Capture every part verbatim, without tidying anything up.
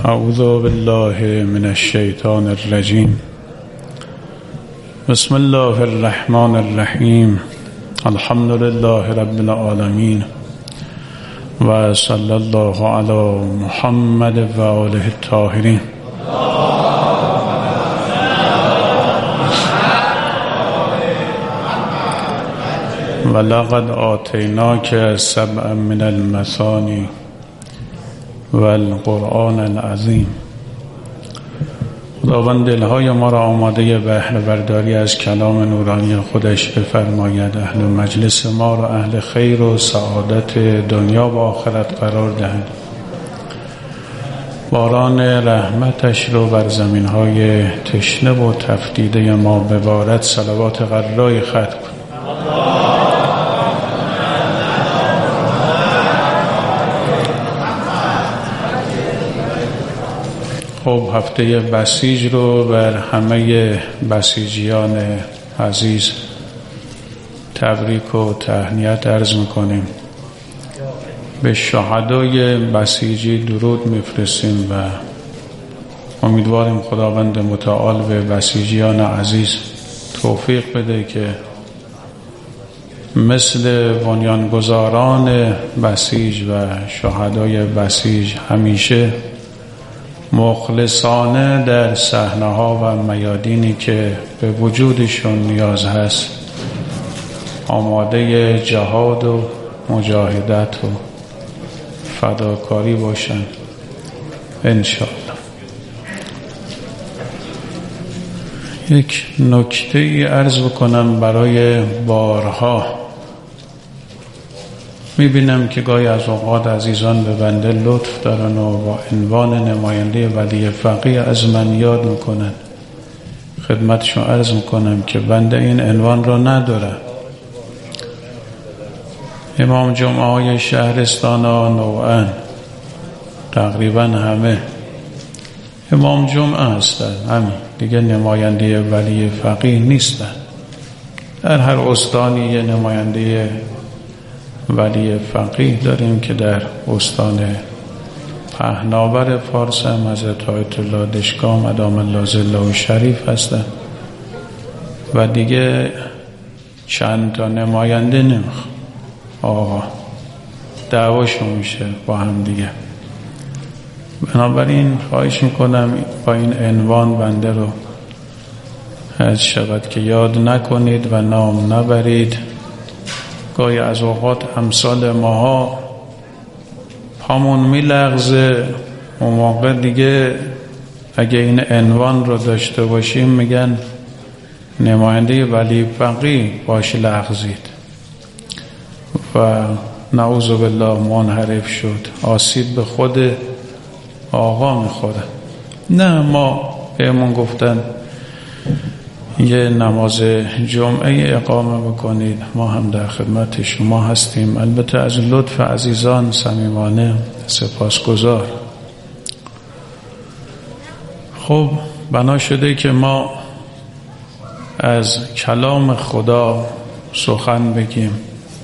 اعوذ بالله من الشیطان الرجیم. بسم الله الرحمن الرحیم. الحمد لله رب العالمین و صلی الله علی محمد و آله الطاهرین. ولقد آتیناک سبعا من المثانی والقرآن العظیم. خداوند دلهای ما را آماده بهره برداری از کلام نورانی خودش بفرماید. اهل مجلس ما را اهل خیر و سعادت دنیا و آخرت قرار دهد. باران رحمتش رو بر زمینهای تشنه و تفدیده ما ببارد. صلوات غرای ختم کن. خب هفته بسیج رو بر همه بسیجیان عزیز تبریک و تهنیت عرض میکنیم. به شهدای بسیجی درود میفرستیم و امیدواریم خداوند متعال به بسیجیان عزیز توفیق بده که مثل بنیانگذاران بسیج و شهدای بسیج همیشه مخلصانه در صحنه‌ها و میادینی که به وجودشون نیاز هست آماده جهاد و مجاهدت و فداکاری باشن انشاءالله. یک نکته ای عرض بکنم. برای بارها میبینم که گاهی از اوقات عزیزان به بنده لطف دارن و با عنوان نماینده ولی فقیه از من یاد میکنن. خدمتشون عرض میکنم که بنده این عنوان را ندارم. امام جمعه های شهرستان ها نوعا تقریبا همه امام جمعه هستن، همین دیگه نماینده ولی فقیه نیستن. در هر استانی یه نماینده ولی فقیه داریم که در استان پهناور فارس هم حضرت آیت الله دشکام ادام الله ظله شریف هستن و دیگه چند تا نماینده نمیخوام. آقا دعواشون میشه با هم دیگه. بنابراین خواهش میکنم با این عنوان بنده رو از شود که یاد نکنید و نام نبرید. گاهی از اوقات امثال ماها پامون میلغزه. اون موقع دیگه اگه این عنوان رو داشته باشیم میگن نماینده ولی فقیه باش لغزید و نعوذ بالله منحرف شد، آسیب به خود آقا میخوره. نه، ما بهمون گفتن یه نماز جمعه اقامه بکنید، ما هم در خدمت شما هستیم. البته از لطف عزیزان صمیمانه سپاسگزار. خب بنا شده که ما از کلام خدا سخن بگیم.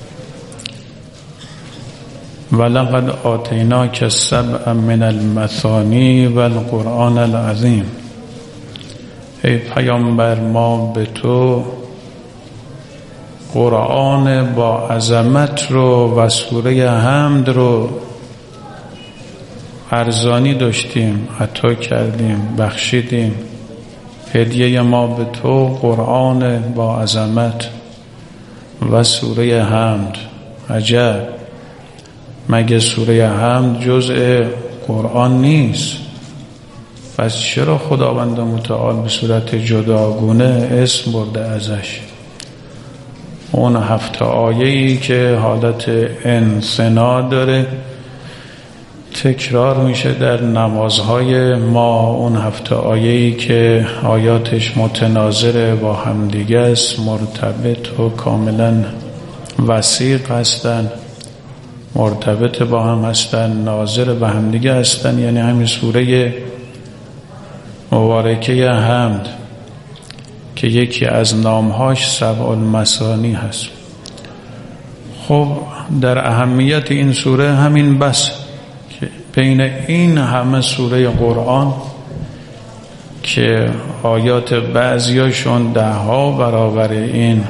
ولقد آتیناک سبعا من المثانی والقرآن العظیم. ای پیامبر ما به تو قرآن با عظمت رو و سوره حمد رو ارزانی داشتیم، عطا کردیم، بخشیدیم. هدیه ما به تو قرآن با عظمت و سوره حمد. عجب، مگه سوره حمد جزء قرآن نیست؟ پس چرا خداوند متعال به صورت جداگونه اسم برده ازش؟ اون هفت آیه‌ای که حالت انثنا داره تکرار میشه در نمازهای ما. اون هفت آیه‌ای که آیاتش متناظر با همدیگه است، مرتبط و کاملا وثیق هستن، مرتبط با هم هستن، ناظر به همدیگه هستن. یعنی همین سوره مبارکه حمد که یکی از نامهاش سبع المثانی هست. خب در اهمیت این سوره همین بس که بین این همه سوره قرآن که آیات بعضیاشون ده ها برابر این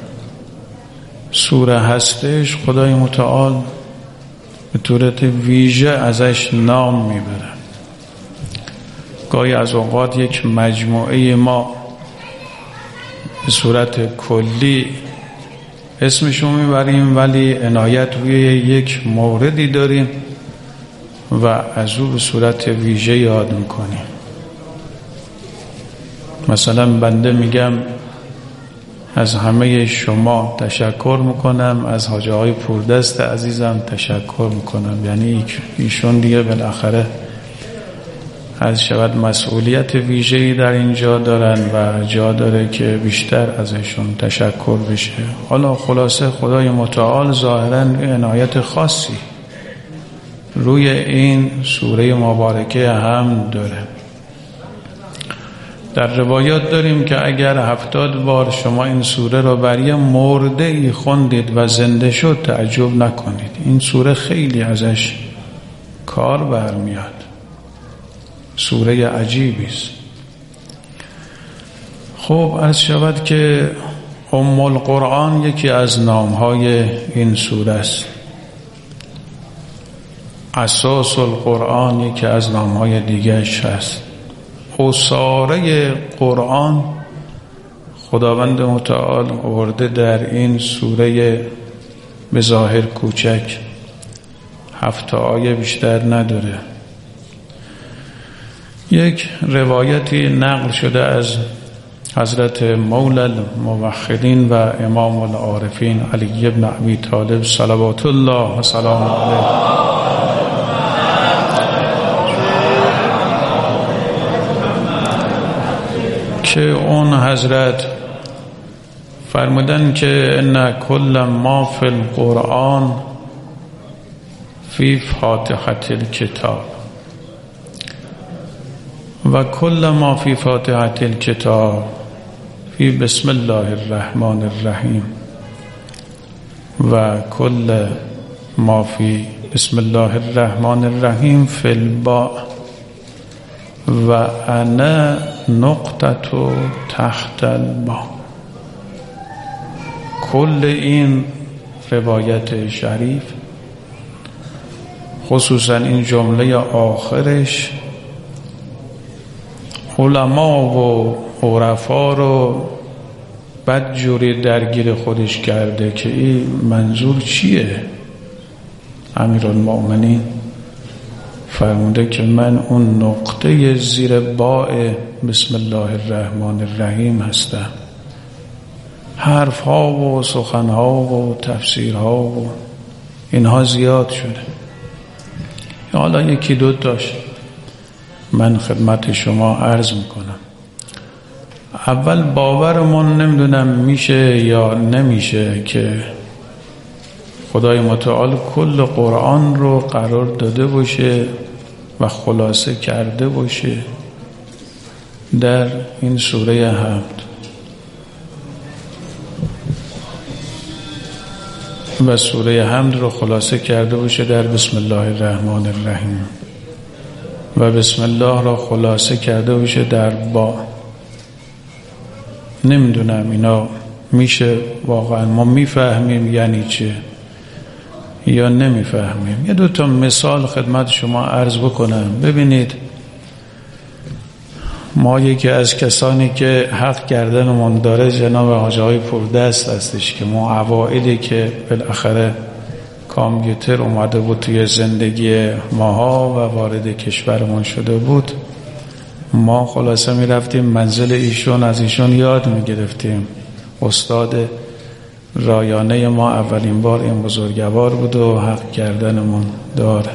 سوره هستش، خدای متعال به صورت ویژه ازش نام میبره. گاهی از اوقات یک مجموعه ما به صورت کلی اسمشو میبریم ولی عنایت روی یک موردی داریم و از او به صورت ویژه یاد میکنیم. مثلا بنده میگم از همه شما تشکر میکنم، از حاجی آقای پوردست عزیزم تشکر میکنم، یعنی ایشون دیگه بالاخره از شود مسئولیت ویژه‌ای در اینجا دارن و جا داره که بیشتر ازشون تشکر بشه. حالا خلاصه خدای متعال ظاهراً عنایت خاصی روی این سوره مبارکه هم داره. در روایات داریم که اگر هفتاد بار شما این سوره را بر یه مرده ای خوندید و زنده شد تعجب نکنید، این سوره خیلی ازش کار برمیاد، سوره عجیبی است. خب عرض شود که ام القرآن یکی از نامهای این سوره است. اساس القرآن یکی از نامهای دیگرش هست. اساره قرآن خداوند متعال آورده در این سوره به ظاهر کوچک، هفت آیه بیشتر نداره. یک روایتی نقل شده از حضرت مولا الموحدین و امام العارفین علی ابن ابی طالب صلوات الله و سلام علیه که اون حضرت فرمودن که ان کل ما فی القرآن فی فاتحة الکتاب و کل ما فی فاتحة الکتاب فی بسم الله الرحمن الرحیم و کل ما فی بسم الله الرحمن الرحیم فی الباء و انا نقطه تحت الباء. کل این روایت شریف خصوصا این جمله آخرش علما و عرفا رو بدجوری درگیر خودش کرده که این منظور چیه. امیرالمؤمنین فرموده که من اون نقطه زیر باء بسم الله الرحمن الرحیم هستم. حرف ها و سخن ها و تفسیر ها و اینها زیاد شده. حالا یکی دو تاش من خدمت شما عرض میکنم. اول باورمون نمیدونم میشه یا نمیشه که خدای متعال کل قرآن رو قرار داده باشه و خلاصه کرده باشه در این سوره حمد و سوره حمد رو خلاصه کرده باشه در بسم الله الرحمن الرحیم و بسم الله رو خلاصه کرده باشه در با. نمیدونم اینا میشه واقعا ما میفهمیم یعنی چه یا نمیفهمیم. یه دو تا مثال خدمت شما عرض بکنم. ببینید ما یکی از کسانی که حق کردنمون داره جناب حاجی آقای پوردست هستش که ما اوائلی که بالاخره کامپیوتر اومده بود توی زندگی ماها و وارد کشورمون شده بود، ما خلاصه می رفتیم منزل ایشون، از ایشون یاد می گرفتیم. استاد رایانه ما اولین بار این بزرگوار بود و حق کردنمون داره.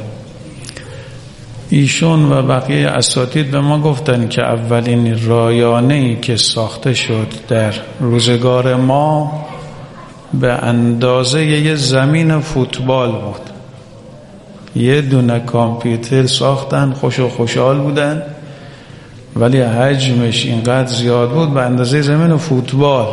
ایشون و بقیه اساتید به ما گفتن که اولین رایانه‌ای که ساخته شد در روزگار ما به اندازه یه زمین فوتبال بود. یه دونه کامپیوتر ساختن، خوش و خوشحال بودن، ولی حجمش اینقدر زیاد بود به اندازه زمین فوتبال.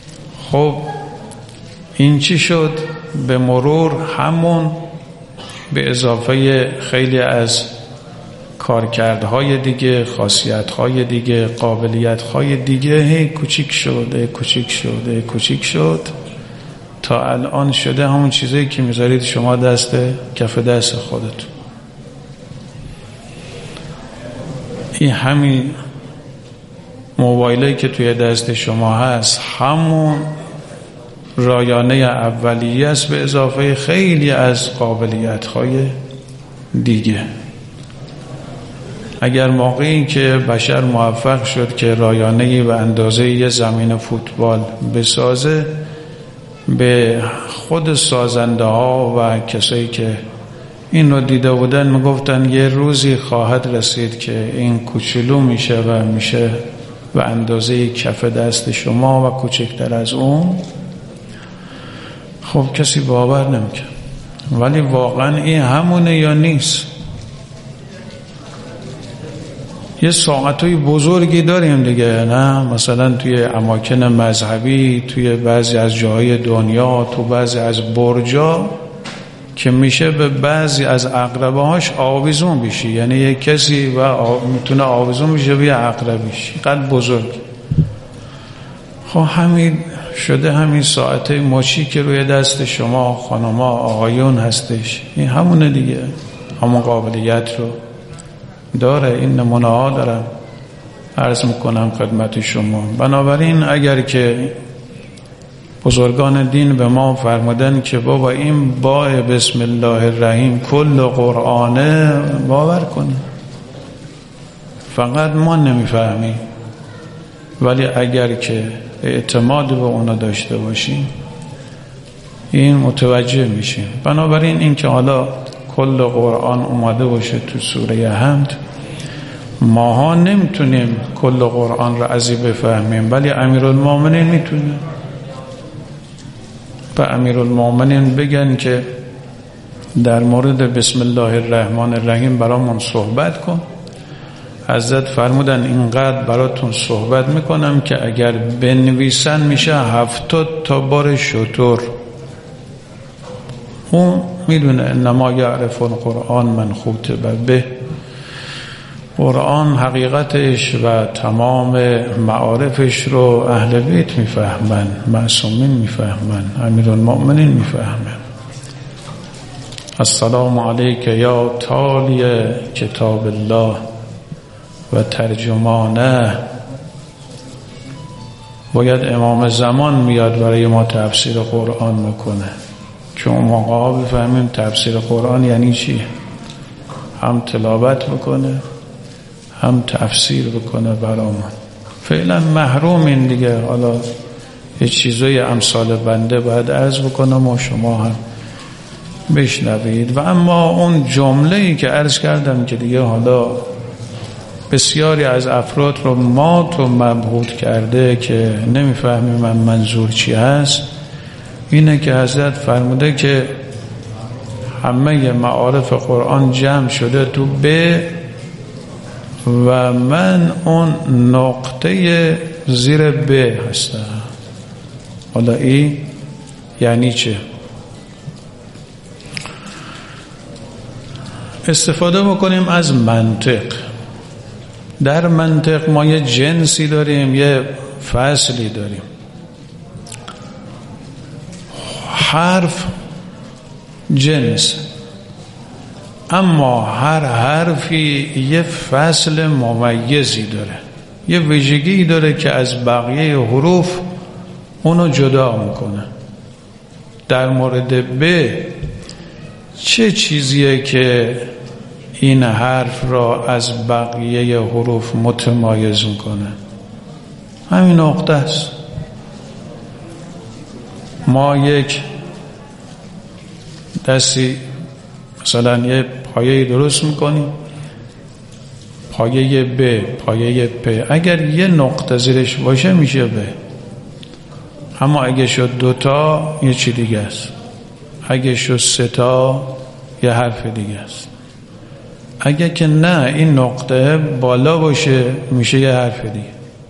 خب این چی شد؟ به مرور همون به اضافه خیلی از کارکردهای دیگه، خاصیتهای دیگه، قابلیتهای دیگه، هی کوچیک شده کوچیک شده کوچیک شد تا الان شده همون چیزایی که میذارید شما دست کف دست خودتون. این همین موبایلی که توی دست شما هست همون رایانه اولیه است به اضافه خیلی از قابلیت‌های دیگه. اگر موقعی که بشر موفق شد که رایانه‌ای به اندازه یه زمین فوتبال بسازه، به خود سازنده ها و کسایی که این رو دیده بودن میگفتن یه روزی خواهد رسید که این کوچولو میشه و میشه به اندازه کف دست شما و کوچکتر از اون. خب کسی باور نمیکنه، ولی واقعا این همونه یا نیست؟ یه ساعتای بزرگی داریم دیگه، نه؟ مثلا توی اماکن مذهبی، توی بعضی از جاهای دنیا، تو بعضی از برجا که میشه به بعضی از عقربه هاش آویزون بشی، یعنی یک کسی و آ... میتونه آویزون بشه به عقربیش، قد بزرگ. خب همین شده همین ساعته مچی که روی دست شما خانما آقایون هستش، این همونه دیگه، همون قابلیت رو داره. این نمونه ها دارم عرض میکنم خدمت شما. بنابراین اگر که بزرگان دین به ما فرمودن که بابا این با بسم الله الرحیم کل قرآنه، باور کنیم، فقط ما نمیفهمیم، ولی اگر که اعتماد به اونا داشته باشیم این متوجه میشیم. بنابراین این که حالا کل قرآن اومده باشه تو سوره حمد، ماها نمیتونیم کل قرآن را ازی بفهمیم، ولی امیرالمومنین میتونه. به امیرالمومنین بگن که در مورد بسم الله الرحمن الرحیم برامون صحبت کن. حضرت فرمودن اینقدر براتون صحبت میکنم که اگر بنویسن میشه هفتاد تا بار شتر. اون میدونه انما یعرف القرآن من خطب به، قرآن حقیقتش و تمام معارفش رو اهل بیت میفهمن، معصومین میفهمن، امیرالمؤمنین میفهمن. السلام علیک یا تالی کتاب الله و ترجمانه. باید امام زمان میاد برای ما تفسیر قرآن میکنه که اون موقع بفهمیم تفسیر قرآن یعنی چی، هم تلاوت بکنه هم تفسیر بکنه برامون. فعلا محرومین دیگه، حالا یه چیزای امثال بنده باید عرض بکنم و شما هم بشنوید. و اما اون جمله‌ای که عرض کردم که دیگه حالا بسیاری از افراد رو مات و مبهوت کرده که نمیفهمیم من منظور چی هست، اینه که حضرت فرموده که همه معارف قرآن جمع شده تو به و من اون نقطه زیر به هستم. حالا این یعنی چه؟ استفاده بکنیم از منطق. در منطق ما یه جنسی داریم، یه فصلی داریم. حرف جنس، اما هر حرفی یه فصل ممیزی داره، یه ویژگی داره که از بقیه حروف اونو جدا میکنه. در مورد ب چه چیزیه که این حرف را از بقیه حروف متمایز میکنه؟ همین نقطه است. ما یک دستی مثلا یه پایه درست میکنیم، پایه ب، پایه پ، اگر یه نقطه زیرش باشه میشه ب، اما اگه شد دوتا یه چی دیگه است، اگه شد سه تا یه حرف دیگه است. اگه که نه این نقطه بالا باشه میشه یه حرف دیگه،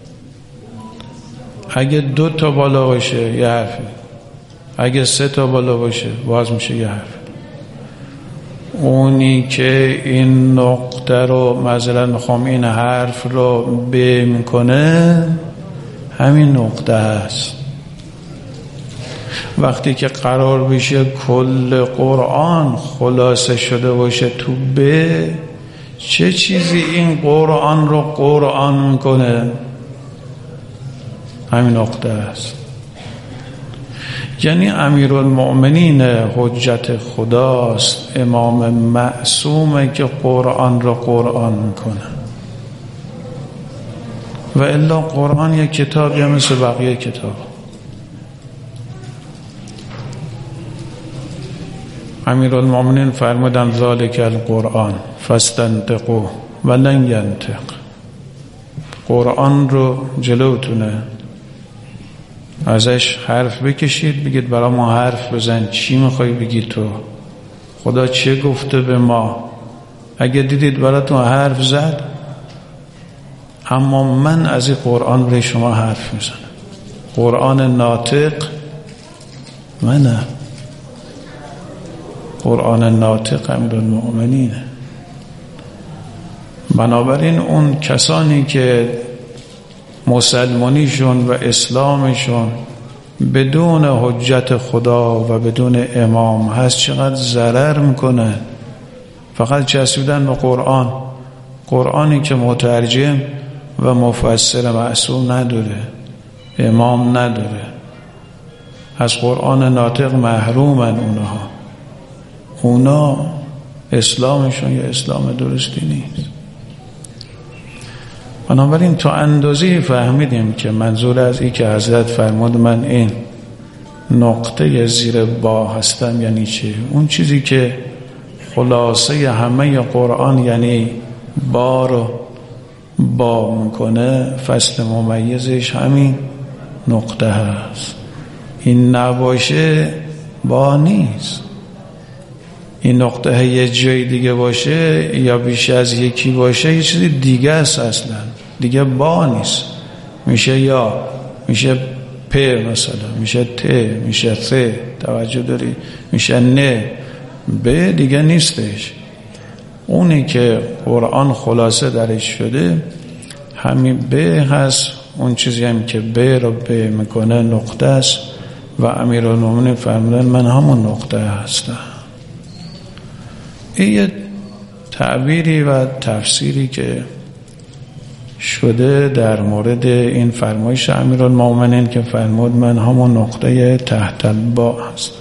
اگه دو تا بالا باشه یه حرف دیگه، اگه سه تا بالا باشه باز میشه یه حرف. اونی که این نقطه رو مثلا میخوام این حرف رو به میکنه همین نقطه هست. وقتی که قرار بشه کل قرآن خلاصه شده باشه تو به، چه چیزی این قرآن رو قرآن میکنه؟ همین نقطه است. یعنی امیرالمؤمنین حجت خداست، امام معصومه که قرآن رو قرآن میکنه. و الا قرآن یک کتابی مثل بقیه کتاب. امیرالمؤمنین فرمودن ذالک القرآن فاستنطقوا ولن ینطق. قرآن رو جلوتونه، ازش حرف بکشید، بگید برای ما حرف بزن، چی میخوای بگی تو؟ خدا چه گفته به ما؟ اگه دیدید براتون حرف زد، اما من از این قرآن به شما حرف میزنم. قرآن ناطق منه، قرآن ناطق امیرالمؤمنینه. بنابراین اون کسانی که مسلمانیشون و اسلامشون بدون حجت خدا و بدون امام هست چقدر ضرر میکنه. فقط چسبیدن به قرآن، قرآنی که مترجم و مفسر معصوم نداره، امام نداره. از قرآن ناطق محرومن اونها. اونا اسلامشون یا اسلام درستی نیست. بنابراین تو اندازه فهمیدیم که منظور از این که حضرت فرمود من این نقطه زیر با هستم یعنی چه؟ اون چیزی که خلاصه همه قرآن یعنی با رو با میکنه، فصل ممیزش همین نقطه هست. این نباشه با نیست. این نقطه یه جای دیگه باشه یا بیش از یکی باشه یه چیزی دیگه است، اصلا دیگه با نیست. میشه یا، میشه پ مثلا، میشه ت، میشه ث، توجه داری؟ میشه نه، ب دیگه نیستش. اونی که قرآن خلاصه درش شده همین ب هست. اون چیزی هم که ب رو ب میکنه نقطه است. و امیرالمومنین فرمودن من همون نقطه هستم. این یه تعبیری و تفسیری که شده در مورد این فرمایش امیرالمومنین که فرمود من همون نقطه تحت الباء هستم.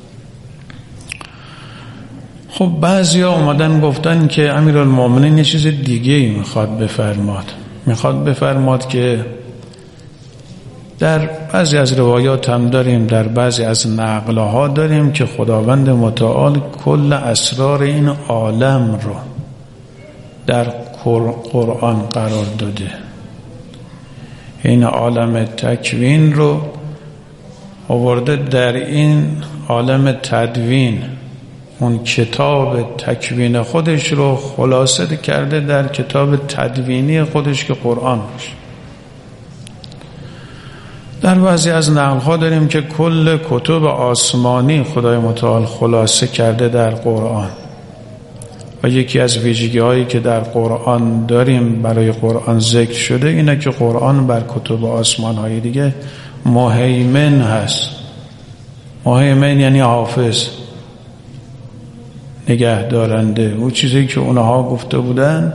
خب بعضیا اومدن گفتن که امیرالمومنین یه چیز دیگه ای میخواد بفرماد. میخواد بفرماد که در بعضی از روایات هم داریم، در بعضی از نقلها داریم که خداوند متعال کل اسرار این عالم رو در قرآن قرار داده. این عالم تکوین رو آورده در این عالم تدوین، اون کتاب تکوین خودش رو خلاصه کرده در کتاب تدوینی خودش که قرآن باشه. در بعضی از نقل‌ها داریم که کل کتب آسمانی خدای متعال خلاصه کرده در قرآن. و یکی از ویژگی‌هایی که در قرآن داریم برای قرآن ذکر شده اینه که قرآن بر کتب آسمان‌های دیگه مهیمن هست. مهیمن یعنی حافظ، نگه دارنده. اون چیزی که اونها گفته بودن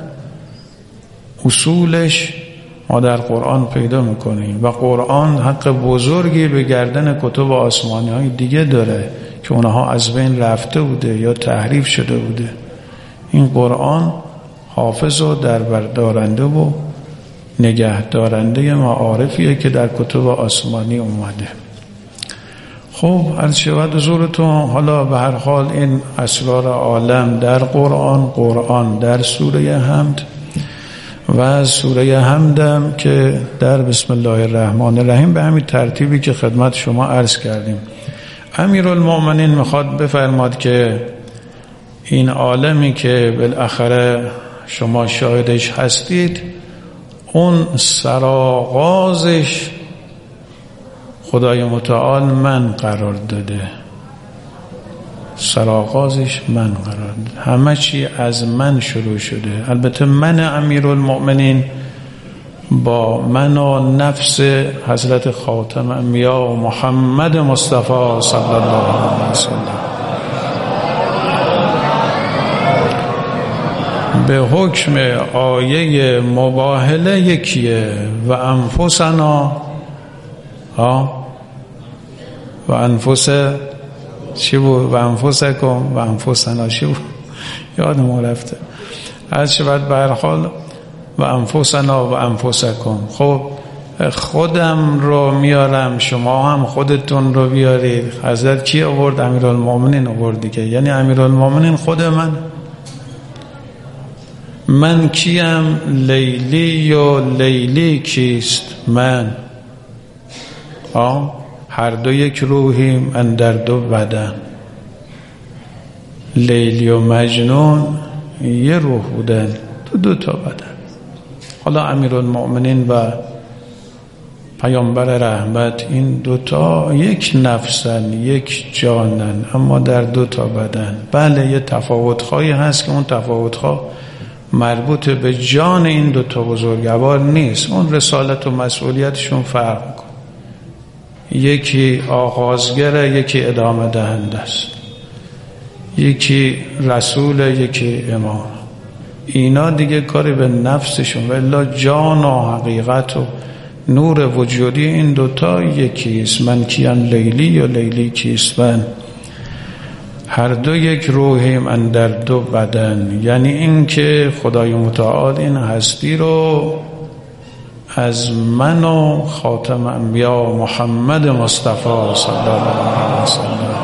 اصولش ما در قرآن پیدا میکنیم. و قرآن حق بزرگی به گردن کتب آسمانی های دیگه داره که اونها از بین رفته بوده یا تحریف شده بوده. این قرآن حافظ و دربردارنده و نگه دارنده معارفیه که در کتب آسمانی اومده. خب عرض شود حضورتون، حالا به هر حال این اسرار عالم در قرآن، قرآن در سوره حمد و سوره حمدم که در بسم الله الرحمن الرحیم به همین ترتیبی که خدمت شما عرض کردیم. امیرالمومنین میخواد بفرماد که این عالمی که بالاخره شما شاهدش هستید، اون سرآغازش خدای متعال من قرار داده. سرآغازش من قرار داد. همه چی از من شروع شده. البته من امیرالمؤمنین با من و نفس حضرت خاتم انبیا و محمد مصطفی صلی الله علیه وسلم به حکم آیه مباهله یکیه. و انفسنا ها و انفس چی بود؟ و انفسکم و انفسنا چی بود؟ یادم رفته. از شبت به هر حال و انفسنا و انفسکم. خب خودم رو میارم، شما هم خودتون رو بیارید. حضرت کی آورد؟ امیرالمؤمنین آورد دیگه. یعنی امیرالمؤمنین خود من. من کیم؟ لیلی و لیلی کیست؟ من. آه هر دو یک روحیم اندر دو بدن. لیلی و مجنون یه روح بودن، دو دو تا بدن. حالا امیرالمؤمنین و پیامبر رحمت این دوتا یک نفسن، یک جانن، اما در دو تا بدن. بله یه تفاوت‌هایی هست که اون تفاوت‌ها مربوط به جان این دوتا بزرگوار نیست. اون رسالت و مسئولیتشون فرق می‌کنه. یکی آغازگره، یکی ادامه دهنده است. یکی رسول، یکی امام. اینا دیگه کاری به نفسشون، ولی جان و حقیقت و نور وجودی این دوتا یکیست. من کیم؟ لیلی یا لیلی کیست؟ من. هر دو یک روحیم اندر دو بدن. یعنی این که خدای متعال این هستی رو از من و خاتم انبیا محمد مصطفی صلی الله علیه وسلم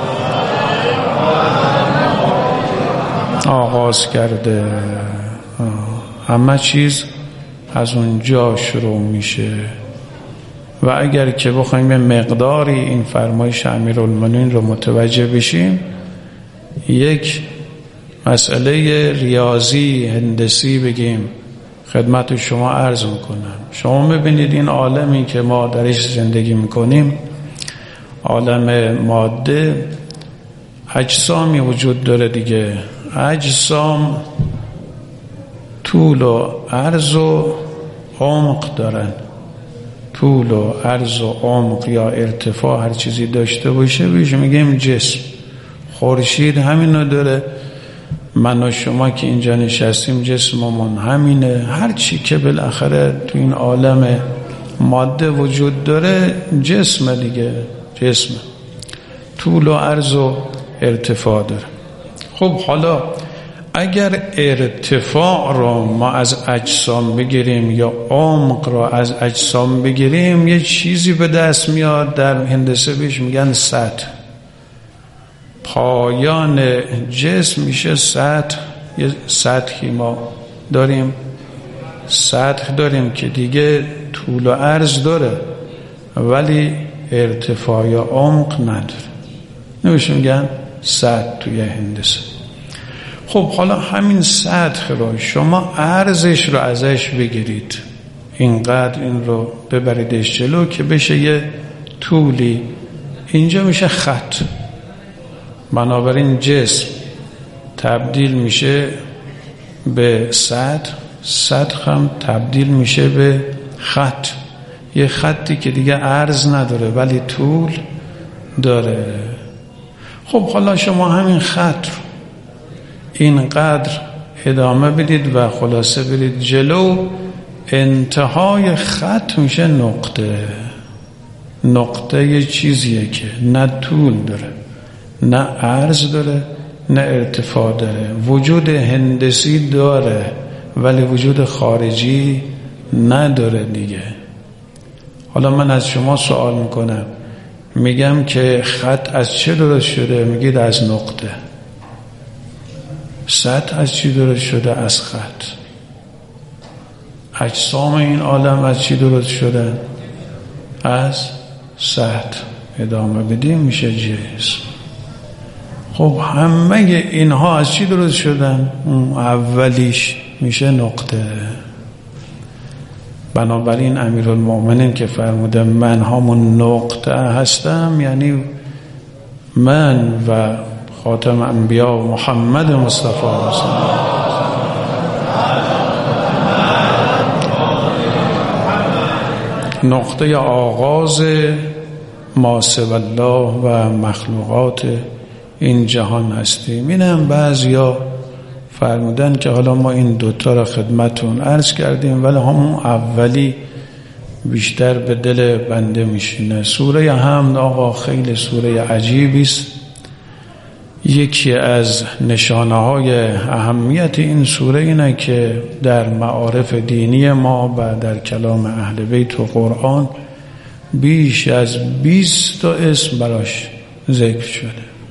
آغاز کرده. همه چیز از اونجا شروع میشه. و اگر که بخوایم به مقداری این فرمایش امیرالمؤمنین رو متوجه بشیم، یک مسئله ریاضی هندسی بگیم خدمت شما عرض میکنم. شما میبینید این عالمی که ما درش زندگی میکنیم، عالم ماده، اجسامی وجود داره دیگه. اجسام طول و عرض و عمق دارن. طول و عرض و عمق یا ارتفاع هر چیزی داشته باشه بهش میگیم جسم. خورشید همینو داره. من و شما که اینجا نشستیم جسممون همینه. هر چی که بالاخره تو این عالم ماده وجود داره جسم دیگه. جسم طول و عرض و ارتفاع داره. خب حالا اگر ارتفاع رو ما از اجسام بگیریم یا عمق رو از اجسام بگیریم، یه چیزی به دست میاد. در هندسه بهش میگن سطح. پایان جسم میشه سطح. یه سطحی ما داریم، سطح داریم که دیگه طول و عرض داره ولی ارتفاع یا عمق نداره. نمیشه میگن سطح توی هندسه. خب حالا همین سطح رو شما عرضش رو ازش بگیرید، اینقدر این رو ببریدش جلو که بشه یه طولی، اینجا میشه خط. بنابراین جسم تبدیل میشه به سطح، سطح هم تبدیل میشه به خط. یه خطی که دیگه عرض نداره ولی طول داره. خب حالا شما همین خط رو اینقدر ادامه بدید و خلاصه برید جلو، انتهای خط میشه نقطه. نقطه یه چیزیه که نه طول داره، نه عرض داره، نه ارتفاع داره. وجود هندسی داره ولی وجود خارجی نداره دیگه. حالا من از شما سوال میکنم، میگم که خط از چه درست شده؟ میگید از نقطه. سطح از چی درست شده؟ از خط. اجسام این عالم از چی درست شده؟ از سطح. ادامه بدیم میشه جسم. خب همه اینها از چی درست شدن؟ اولیش میشه نقطه. بنابراین امیرالمؤمنین که فرموده من همون نقطه هستم، یعنی من و خاتم انبیا و محمد مصطفی صلی الله علیه و نقطه آغاز ما سوی الله و مخلوقات این جهان هستیم. این هم بعضیا فرمودن که حالا ما این دوتا را خدمتون عرض کردیم، ولی همون اولی بیشتر به دل بنده میشینه. سوره حمد آقا خیلی سوره عجیبی است. یکی از نشانه های اهمیت این سوره اینه که در معارف دینی ما و در کلام اهل بیت و قرآن بیش از بیست تا اسم براش ذکر شده.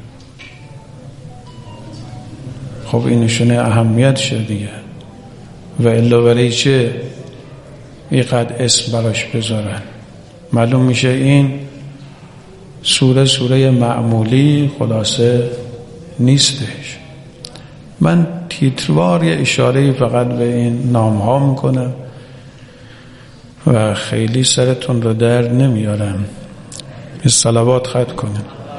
خب این نشانه اهمیت شده دیگه، و الا برای چه اینقدر اسم براش بذارن؟ معلوم میشه این سوره سوره معمولی خلاصه نیستش. من تیتروار یه اشاره فقط به این نام ها میکنم و خیلی سرتون رو در نمیارم. صلوات ختم کنیم.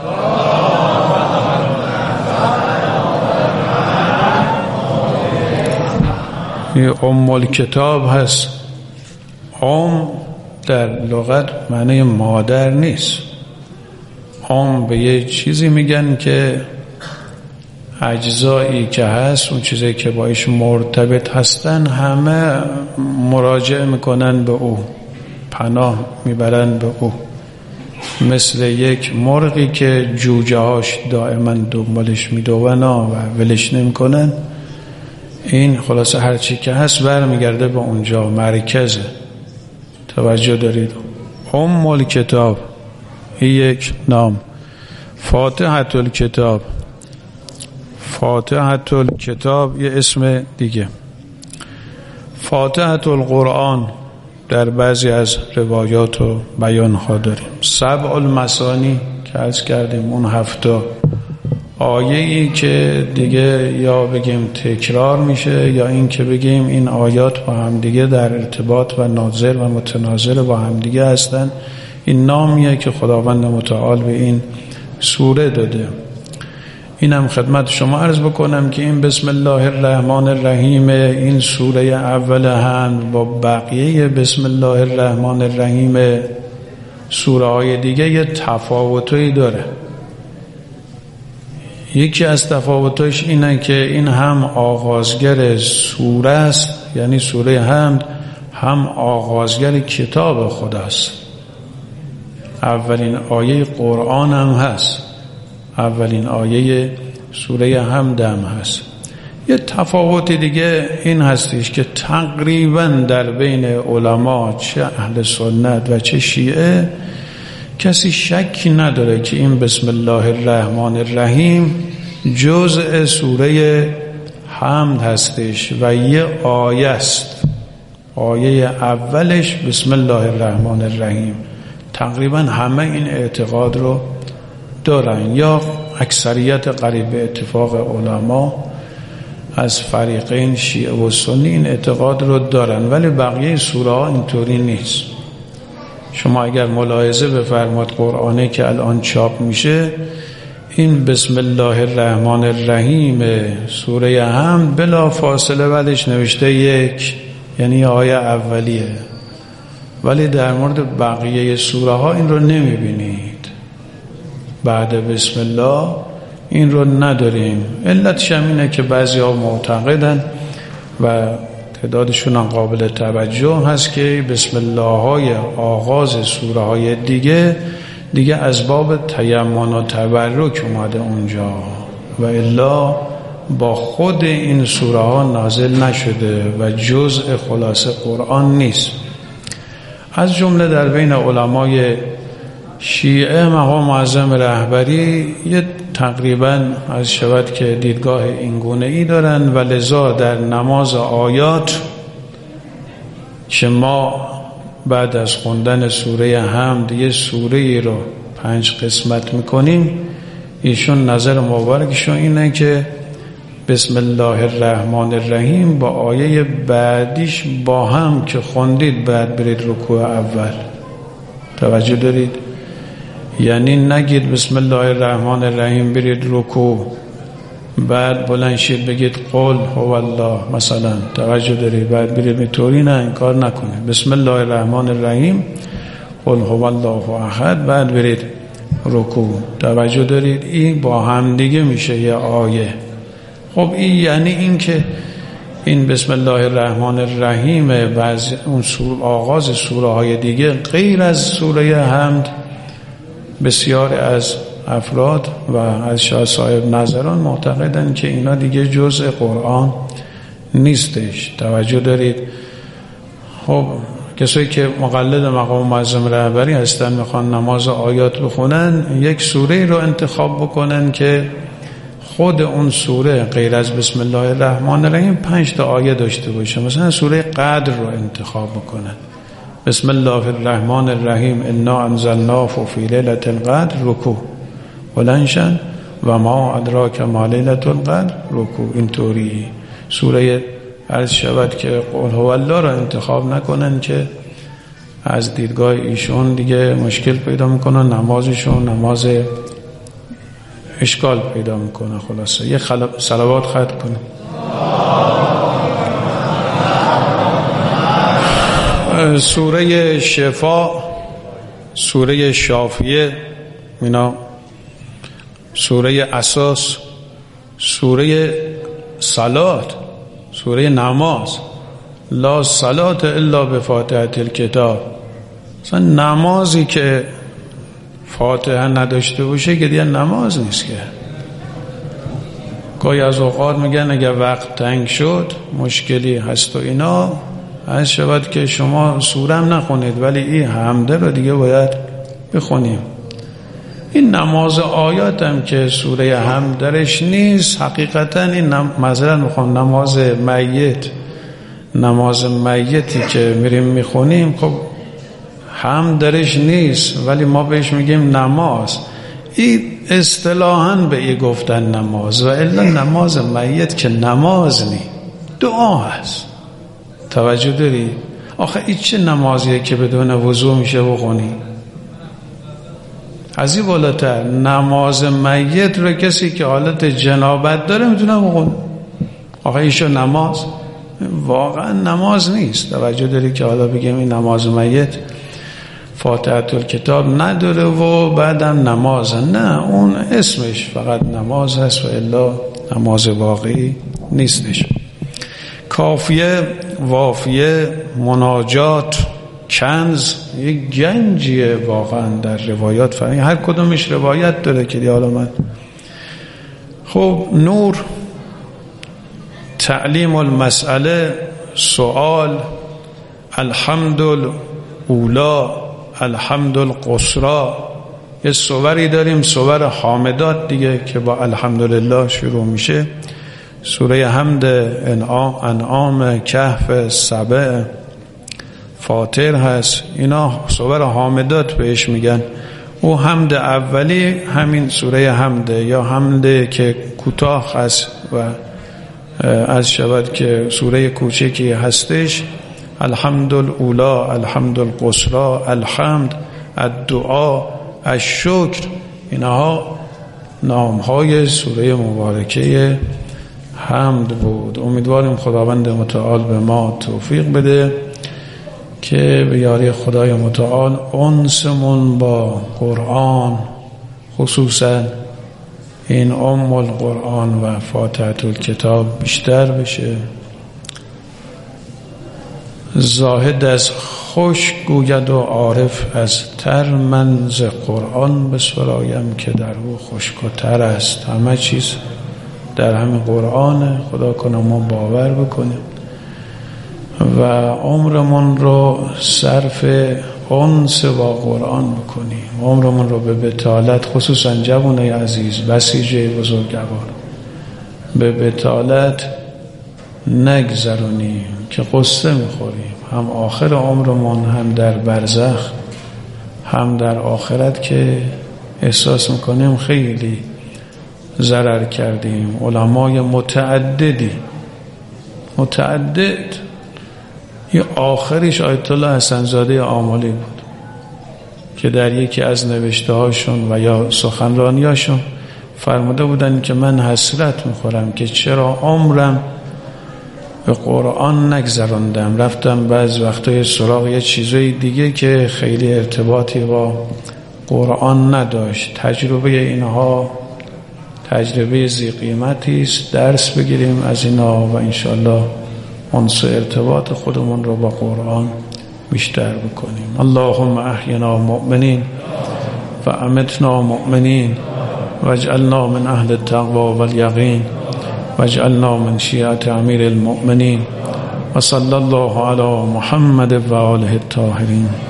این ام الکتاب هست. ام در لغت معنی مادر نیست. ام به یه چیزی میگن که اجزایی که هست، اون چیزی که باش مرتبط هستن، همه مراجعه میکنن به او، پناه میبرن به او. مثل یک مرغی که جوجه هاش دائما دنبالش میدون و ولش نمیکنن، این خلاصه هرچی که هست برمیگرده به اونجا، مرکزه. توجه دارید؟ ام الکتاب این یک نام. فاتحة الکتاب، فاتحة الکتاب یه اسم دیگه. فاتحة القرآن در بعضی از روایات و بیانها داریم. سبع المثانی که عرض کردیم، اون هفته آیه ای که دیگه یا بگیم تکرار میشه یا این که بگیم این آیات با هم دیگه در ارتباط و ناظر و متناظر با هم دیگه هستن. این نامیه که خداوند متعال به این سوره داده. اینم خدمت شما عرض بکنم که این بسم الله الرحمن الرحیم، این سوره اول هم با بقیه بسم الله الرحمن الرحیم سوره های دیگه یه تفاوتایی داره. یکی از تفاوتاش اینه که این هم آغازگر سوره است، یعنی سوره حمد، هم آغازگر کتاب خداست. اولین آیه قرآن هم هست، اولین آیه سوره حمد هم هست. یه تفاوت دیگه این هستش که تقریبا در بین علما، چه اهل سنت و چه شیعه، کسی شکی نداره که این بسم الله الرحمن الرحیم جزء سوره حمد هستش و یه آیه است. آیه اولش بسم الله الرحمن الرحیم. تقریبا همه این اعتقاد رو دارن، یا اکثریت قریب به اتفاق علما از فریقین شیعه و سنی این اعتقاد رو دارن، ولی بقیه سوره ها اینطوری نیست. شما اگر ملاحظه بفرماد قرآنی که الان چاپ میشه، این بسم الله الرحمن الرحیم سوره حمد بلا فاصله بعدش نوشته یک، یعنی آیه اولیه، ولی در مورد بقیه سوره ها این رو نمیبینید. بعد بسم الله این رو نداریم. علتش هم اینه که بعضی ها معتقدن و تعدادشون هم قابل توجه هست که بسم الله های آغاز سوره های دیگه دیگه از باب تیمن و تبرک اومده اونجا، و الا با خود این سوره ها نازل نشده و جزء خلاصه قرآن نیست. از جمله در بین علمای شیعه مقام معظم رهبری یه تقریبا از شود که دیدگاه اینگونه ای دارن و لذا در نماز آیات که ما بعد از خوندن سوره حمد یه سوره ای رو پنج قسمت میکنیم، ایشون نظر مبارکشون اینه که بسم الله الرحمن الرحیم با آیه بعدیش با هم که خوندید بعد برید رکوع اول. توجه دارید؟ یعنی نگید بسم الله الرحمن الرحیم برید رکوع بعد بلند شید بگید قل هو الله مثلا، توجه دارید؟ بعد برید به طوری نه این کار نکنید، بسم الله الرحمن الرحیم قل هو الله احد، بعد برید رکوع، توجه دارید؟ این با هم دیگه میشه یه آیه. خب این یعنی این که این بسم الله الرحمن الرحیم بعض اون سور آغاز سوره های دیگه غیر از سوره حمد بسیار از افراد و از شاه صاحب نظران معتقدن که اینا دیگه جزء قرآن نیستش، توجه دارید؟ خب کسایی که مقلد مقام معظم رهبری هستن میخوان نماز آیات بخونن، یک سوره رو انتخاب بکنن که خود اون سوره غیر از بسم الله الرحمن الرحیم پنج تا آیه داشته باشه. مثلا سوره قدر رو انتخاب بکنن، بسم الله الرحمن الرحیم انا انزلناه فی لیلة القدر رکوع، بلندشن و ما ادراک ما لیلة القدر رکوع. اینطوری سوره عرض شود که قل هو الله رو انتخاب نکنن که از دیدگاه ایشون دیگه مشکل پیدا میکنن، نمازشون نماز اشکال پیدا میکنه. خلاصه یه صلوات ختم کنه. سوره شفا، سوره شافیه، اینا سوره اساس، سوره صلات، سوره نماز، لا صلات الا بفاتحه الکتاب. مثلا نمازی که فاتحه نداشته باشه که دیگه نماز نیست. که گاهی از اوقات میگن اگر وقت تنگ شد مشکلی هست و اینا، از شود که شما سورم نخونید ولی این حمده رو دیگه باید بخونیم. این نماز آیات هم که سوره حمد درش نیست، حقیقتا این نم... مثلا میخوام نماز میت، نماز میتی که میریم میخونیم، خب هم درش نیست ولی ما بهش میگیم نماز. این اصطلاحاً به این گفتن نماز، و الا نماز میت که نماز نی، دعا هست. توجه داری؟ آخه این چه نمازیه که بدون وضو میشه بخونی؟ از این بالاتر نماز میت رو کسی که حالت جنابت داره میتونه بخونه. آخه ایشو نماز واقعا نماز نیست. توجه داری که حالا بگیم این نماز میت فاتحه الکتاب نداره و بعدم نماز، نه، اون اسمش فقط نماز هست و الا نماز واقعی نیستش. کافیه، وافیه، مناجات، کنز، یک گنجیه واقعا در روایات فهمی، هر کدومش روایت داره که دی حالا من. خب نور، تعلیم المسئله، سوال، الحمد الاولا، الحمد القصرى. یه صوری داریم، صور حامدات دیگه که با الحمدلله شروع میشه. سوره حمد، انعام، انعام، کهف، سبع، فاطر هست. اینا صور حامدات بهش میگن. او حمد اولی همین سوره حمد، یا حمد که کوتاه هست و از شود که سوره کوچکی هستش. الحمد الاولا، الحمد القصرى، الحمد، الدعا، الشکر، اینها نامهای سوره مبارکه حمد بود. امیدواریم خداوند متعال به ما توفیق بده که به یاری خدای متعال انسمون با قرآن، خصوصا این ام القرآن و فاتحه الکتاب بیشتر بشه. زاهد از خوش گوید و عارف از تر، من ز قرآن بسرایم که در او خشک و تر است. همه چیز در همین قرآن. خدا کنه ما باور بکنیم و عمرمون رو صرف انس با قرآن بکنیم، عمرمون رو به بطالت، خصوصا جوانای عزیز، بسیج بزرگوار، به بطالت نگذرونیم که قصه میخوریم، هم آخر عمرمون، هم در برزخ، هم در آخرت که احساس میکنیم خیلی ضرر کردیم. علمای متعددی متعدد، یه آخریش آیت الله حسن زاده آملی بود که در یکی از نوشته هاشون و یا سخنرانی هاشون فرموده بودن که من حسرت میخورم که چرا عمرم به قرآن نگذراندم، رفتم بعض وقتای سراغ یه چیزای دیگه که خیلی ارتباطی با قرآن نداشت. تجربه اینها تجربه ذی قیمتی است، درس بگیریم از اینها و انشالله انس ارتباط خودمون رو با قرآن بیشتر بکنیم. اللهم احینا مؤمنین و امتنا مؤمنین واجعلنا من اهل التقوى والیقین واجعلنا من شیعة امیر المؤمنین و صلی الله علی محمد و آله الطاهرین.